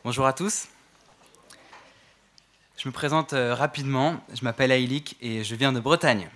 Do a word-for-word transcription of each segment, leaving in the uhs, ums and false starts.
Bonjour à tous. Je me présente euh, rapidement. Je m'appelle Aïlik et je viens de Bretagne.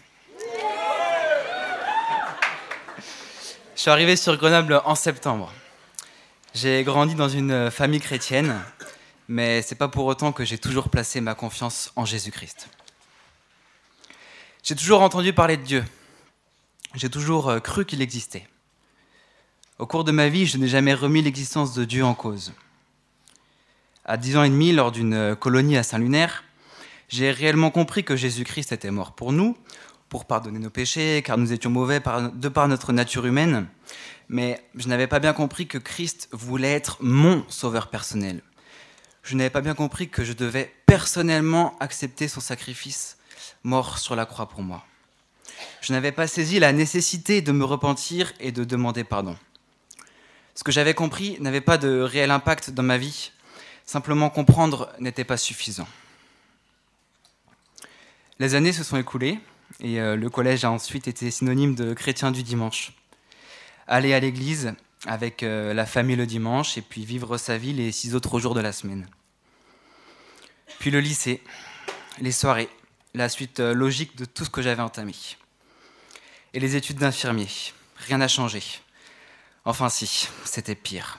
Je suis arrivé sur Grenoble en septembre. J'ai grandi dans une famille chrétienne, mais c'est pas pour autant que j'ai toujours placé ma confiance en Jésus-Christ. J'ai toujours entendu parler de Dieu. J'ai toujours euh, cru qu'il existait. Au cours de ma vie, je n'ai jamais remis l'existence de Dieu en cause. À dix ans et demi, lors d'une colonie à Saint-Lunaire, j'ai réellement compris que Jésus-Christ était mort pour nous, pour pardonner nos péchés, car nous étions mauvais par, de par notre nature humaine. Mais je n'avais pas bien compris que Christ voulait être mon sauveur personnel. Je n'avais pas bien compris que je devais personnellement accepter son sacrifice, mort sur la croix pour moi. Je n'avais pas saisi la nécessité de me repentir et de demander pardon. Ce que j'avais compris n'avait pas de réel impact dans ma vie. Simplement comprendre n'était pas suffisant. Les années se sont écoulées et euh, le collège a ensuite été synonyme de chrétien du dimanche. Aller à l'église avec euh, la famille le dimanche et puis vivre sa vie les six autres jours de la semaine. Puis le lycée, les soirées, la suite euh, logique de tout ce que j'avais entamé. Et les études d'infirmier, rien n'a changé. Enfin si, c'était pire.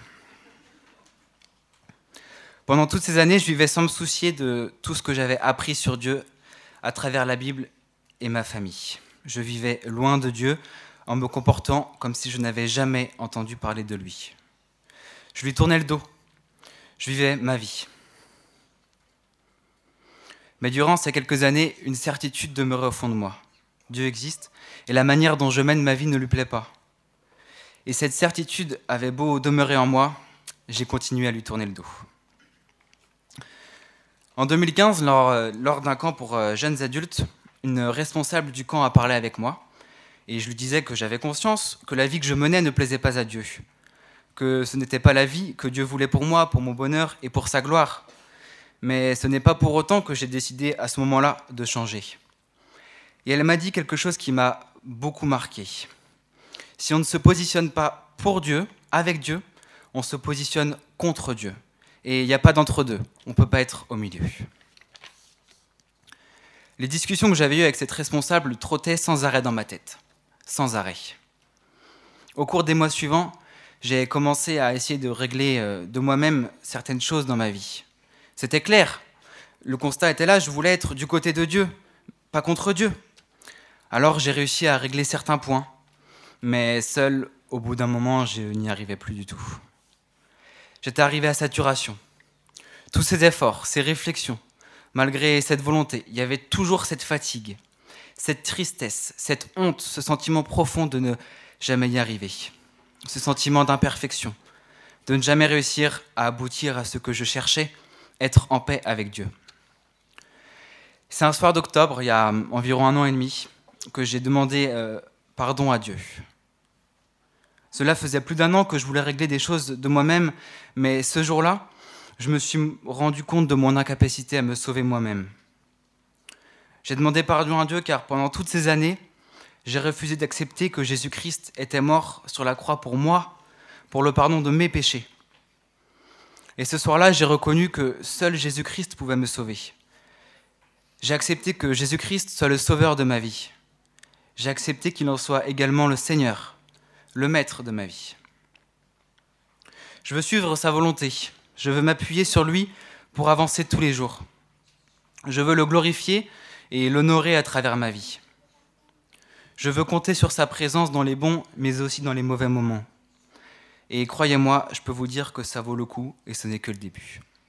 Pendant toutes ces années, je vivais sans me soucier de tout ce que j'avais appris sur Dieu à travers la Bible et ma famille. Je vivais loin de Dieu en me comportant comme si je n'avais jamais entendu parler de lui. Je lui tournais le dos. Je vivais ma vie. Mais durant ces quelques années, une certitude demeurait au fond de moi. Dieu existe et la manière dont je mène ma vie ne lui plaît pas. Et cette certitude avait beau demeurer en moi, j'ai continué à lui tourner le dos. En deux mille quinze, lors, lors d'un camp pour jeunes adultes, une responsable du camp a parlé avec moi et je lui disais que j'avais conscience que la vie que je menais ne plaisait pas à Dieu, que ce n'était pas la vie que Dieu voulait pour moi, pour mon bonheur et pour sa gloire. Mais ce n'est pas pour autant que j'ai décidé à ce moment-là de changer. Et elle m'a dit quelque chose qui m'a beaucoup marqué. Si on ne se positionne pas pour Dieu, avec Dieu, on se positionne contre Dieu. Et il n'y a pas d'entre-deux, on ne peut pas être au milieu. Les discussions que j'avais eues avec cette responsable trottaient sans arrêt dans ma tête, sans arrêt. Au cours des mois suivants, j'ai commencé à essayer de régler de moi-même certaines choses dans ma vie. C'était clair, le constat était là, je voulais être du côté de Dieu, pas contre Dieu. Alors j'ai réussi à régler certains points, mais seul, au bout d'un moment, je n'y arrivais plus du tout. J'étais arrivé à saturation. Tous ces efforts, ces réflexions, malgré cette volonté, il y avait toujours cette fatigue, cette tristesse, cette honte, ce sentiment profond de ne jamais y arriver, ce sentiment d'imperfection, de ne jamais réussir à aboutir à ce que je cherchais, être en paix avec Dieu. C'est un soir d'octobre, il y a environ un an et demi, que j'ai demandé euh, pardon à Dieu. Cela faisait plus d'un an que je voulais régler des choses de moi-même, mais ce jour-là, je me suis rendu compte de mon incapacité à me sauver moi-même. J'ai demandé pardon à Dieu car pendant toutes ces années, j'ai refusé d'accepter que Jésus-Christ était mort sur la croix pour moi, pour le pardon de mes péchés. Et ce soir-là, j'ai reconnu que seul Jésus-Christ pouvait me sauver. J'ai accepté que Jésus-Christ soit le sauveur de ma vie. J'ai accepté qu'il en soit également le Seigneur, le maître de ma vie. Je veux suivre sa volonté. Je veux m'appuyer sur lui pour avancer tous les jours. Je veux le glorifier et l'honorer à travers ma vie. Je veux compter sur sa présence dans les bons, mais aussi dans les mauvais moments. Et croyez-moi, je peux vous dire que ça vaut le coup et ce n'est que le début.